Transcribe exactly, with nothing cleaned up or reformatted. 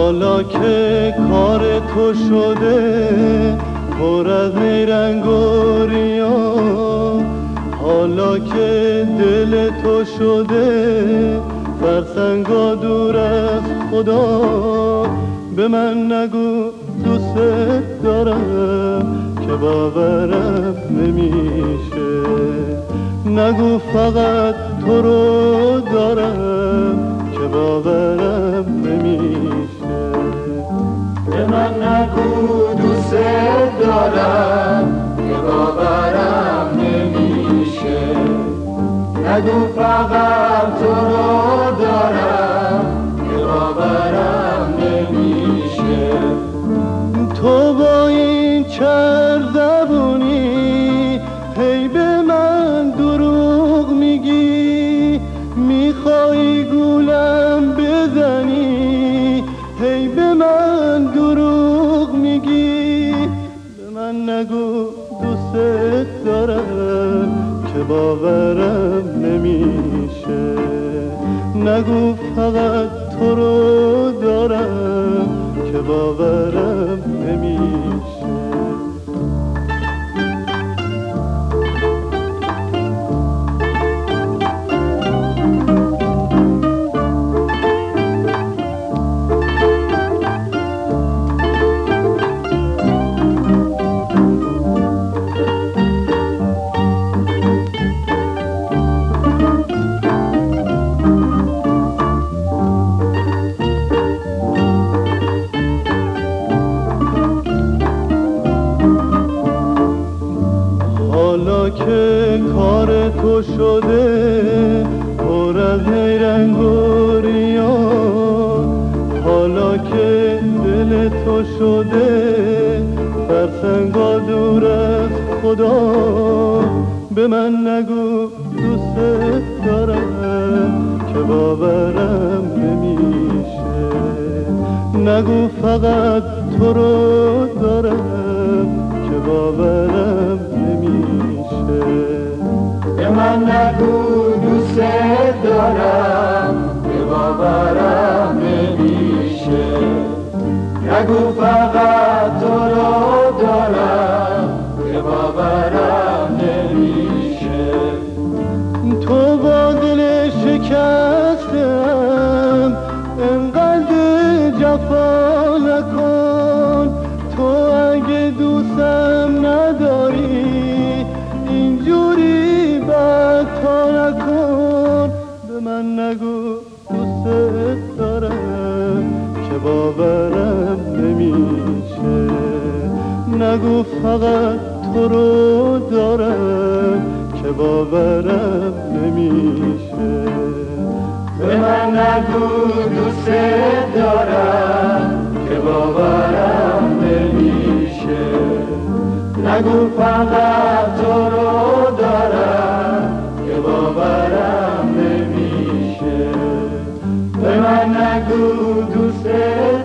حالا که کار تو شده پر از نیرنگ و ریا، حالا که دل تو شده فرسنگا دور از خدا، به من نگو دوست دارم که باورم نمیشه، نگو فقط تو رو دارم که باورم نمیشه. به من نگو دوست دارم که باورم نمیشه، نگو فقط تو رو دارم که باورم نمیشه. تو با این چر زبونی هی به من دروغ میگی، میخوای گولم بزنی هی به من دروغ میگی. به من نگو دوست دارم که باورم نمیشه، نگو فقط تو رو دارم که باورم نمیشه. حالا که کار تو شده پر از نیرنگ و ریا، حالا که دل تو شده فرسنگا دور از خدا، به من نگو دوست دارم که باورم نمیشه، نگو فقط تو رو دارم که باورم نمیشه. به من نگو دوست دارم که باورم نمیشه، نگو فقط تو رو دارم که باورم نمیشه. تو با دل شکستم انقدر جفا نکن، تو اگه دوستم نداری اینجوری بدتا نکن. به من نگو دوست دارم که باورم نمیشه، نگو فقط تو رو دارم که باورم نمیشه. به من نگو دوست دارم که باورم نمیشه، نگو فقط تو رو دارم که باورم نمیشه. به من نگو دوست